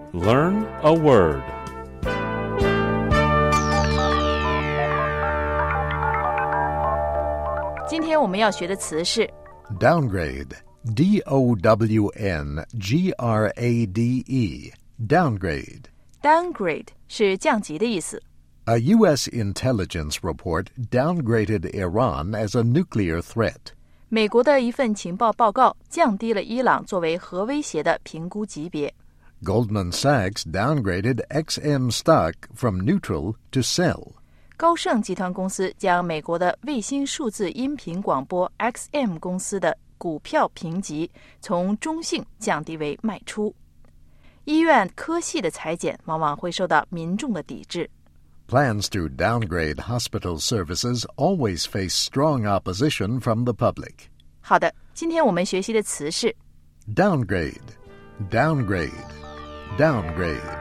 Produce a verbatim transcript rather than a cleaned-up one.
Learn a word. 今天我们要学的词是 Downgrade, D O W N G R A D E, downgrade. downgrade 是降级的意思。 A U S intelligence report downgraded Iran as a nuclear threat. 美国的一份情报报告降低了伊朗作为核威胁的评估级别。 Goldman Sachs downgraded X M stock from neutral to sell. 高盛集团公司将美国的卫星数字音频广播 X M 公司的股票评级从中性降低为卖出。医院科系的裁减往往会受到民众的抵制。 Plans to downgrade hospital services always face strong opposition from the public. 好的，今天我们学习的词是 Downgrade, downgrade, downgrade.